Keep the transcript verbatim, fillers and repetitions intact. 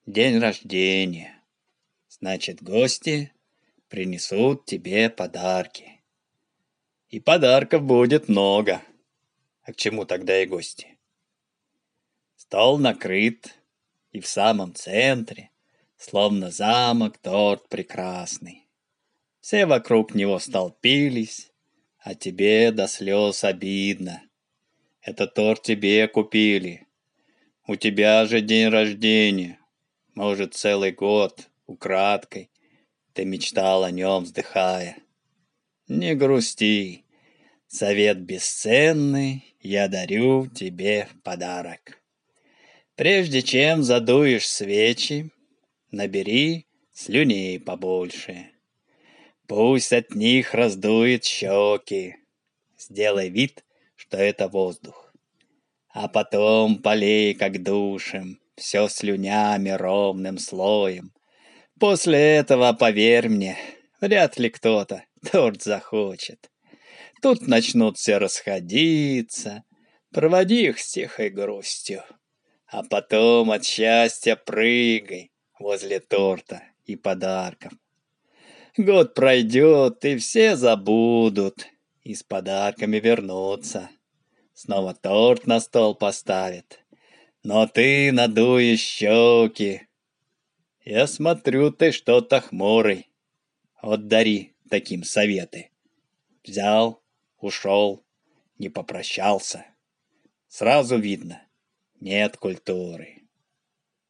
День рождения. Значит, гости принесут тебе подарки. И подарков будет много. А к чему тогда и гости? Стол накрыт, и в самом центре, словно замок, торт прекрасный. Все вокруг него столпились, а тебе до слез обидно. Этот торт тебе купили. У тебя же день рождения. Может, целый год, украдкой, ты мечтал о нем, вздыхая. Не грусти, совет бесценный я дарю тебе в подарок. Прежде чем задуешь свечи, набери слюней побольше. Пусть от них раздует щеки. Сделай вид, что это воздух. А потом полей, как душем, все слюнями ровным слоем. После этого, поверь мне, вряд ли кто-то торт захочет. Тут начнут все расходиться, проводи их с тихой грустью. А потом от счастья прыгай возле торта и подарков. Год пройдет, и все забудут, и с подарками вернутся. Снова торт на стол поставят, но ты надуешь щеки. Я смотрю, ты что-то хмурый. Вот дари таким советы. Взял, ушел, не попрощался. Сразу видно, нет культуры.